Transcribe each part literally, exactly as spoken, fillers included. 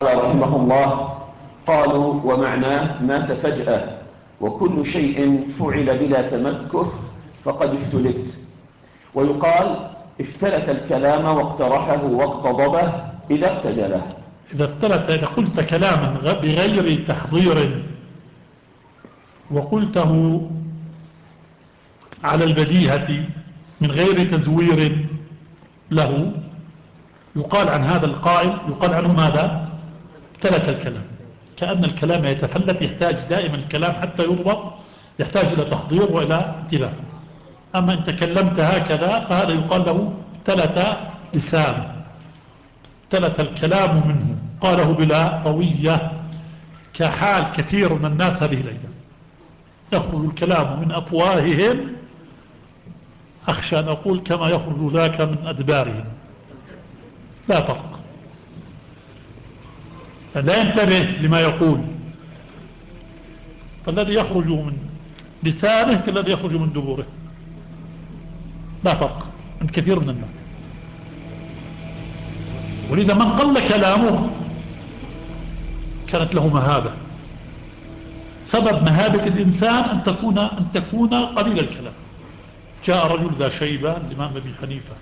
رحمه الله قالوا ومعناه مات فجأة، وكل شيء فعل بلا تمكث فقد افتلت. ويقال افتلت الكلام واقترحه واقتضبه إذا ابتجله. إذا افتلت، إذا قلت كلاما بغير تحضير وقلته على البديهة من غير تزوير له، يقال عن هذا القائل، يقال عنه ماذا؟ ابتلت الكلام. كأن الكلام يتفلت، يحتاج دائما الكلام حتى يضبط يحتاج إلى تحضير وإلى انتباه. أما إن تكلمت هكذا فهذا يقال له ابتلت لسانه، ابتلت الكلام منه، قاله بلا روية، كحال كثير من الناس هذه الأيام، يخرج الكلام من أفواههم، أخشى أن أقول كما يخرج ذاك من أدبارهم، لا فرق، لا ينتبه لما يقول. فالذي يخرج من لسانه كالذي يخرج من دبوره، لا فرق عند كثير من الناس. ولذا من قل كلامه كانت له مهابة. سبب مهابة الإنسان أن تكون أن تكون قليل الكلام. جاء رجل ذا شيبة الإمام أبي حنيفة،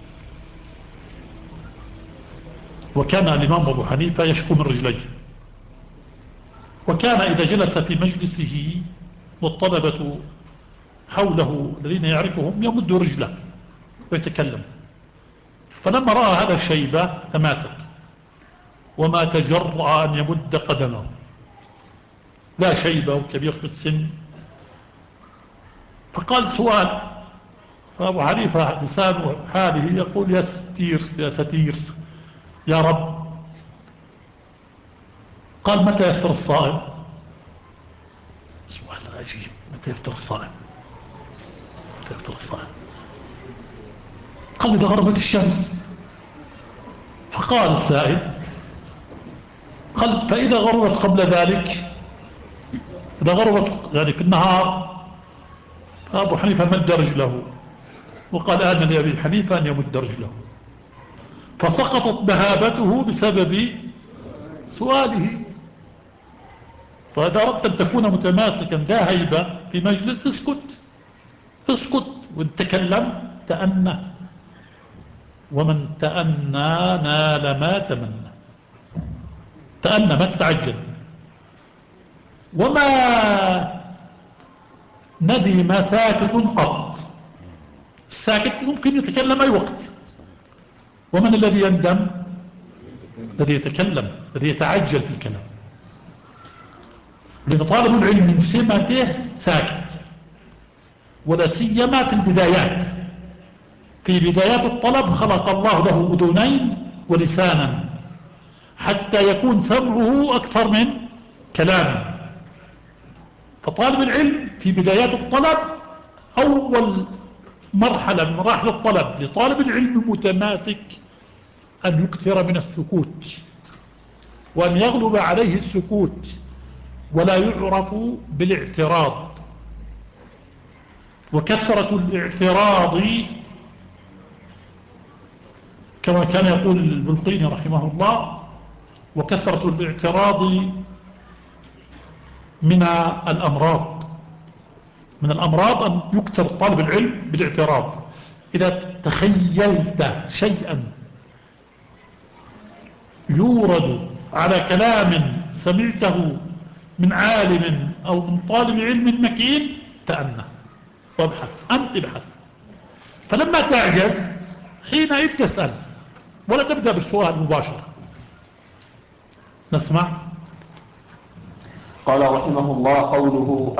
وكان الإمام أبو حنيفة يشكو من رجليه، وكان إذا جلس في مجلسه والطلبة حوله الذين يعرفهم يمد رجله ويتكلم. فلما رأى هذا الشيبة تماسك وما تجرأ أن يمد قدمه، لا شيبة وكبير في السن. فقال سؤال، فأبو حنيفة لسانه حاله يقول يا ستير يا ستير يا رب. قال متى يفطر الصائم؟ سؤال عجيب، متى يفطر الصائم؟ متى يفطر الصائم؟ قال إذا غربت الشمس. فقال السائل، قال فإذا غربت قبل ذلك، إذا غربت يعني في النهار. فأبو حنيفة مد رجله وقال آن لأبي حنيفة أن يمد رجله، فسقطت مهابته بسبب سؤاله. فإذا أردت أن تكون متماسكا ذا هيبة في مجلس اسكت، اسكت، وإن تكلم تأنى، ومن تأنى نال ما تمنى. تأنى، ما تتعجل. وما ندم ساكت قط. الساكت ممكن يتكلم أي وقت. ومن الذي يندم؟ الذي يتكلم، الذي يتعجل في الكلام. لأن طالب العلم من سمته ساكت، ولا سيما في البدايات. في بدايات الطلب خلق الله له أذنين ولسانا حتى يكون سمعه أكثر من كلامه. فطالب العلم في بدايات الطلب، أول مرحلة من مراحل الطلب لطالب العلم المتماسك أن يكثر من السكوت، وأن يغلب عليه السكوت، ولا يعرف بالاعتراض. وكثرة الاعتراض كما كان يقول البلقيني رحمه الله، وكثرة الاعتراض من الأمراض. من الأمراض أن يكثر طالب العلم بالاعتراض. إذا تخيلت شيئا يورد على كلام سمعته من عالم أو من طالب علم مكين، تأنى وابحث، أنت ابحث. فلما تعجز حينئذ تسأل، ولا تبدأ بالسؤال مباشرة. نسمع. قال رحمه الله قوله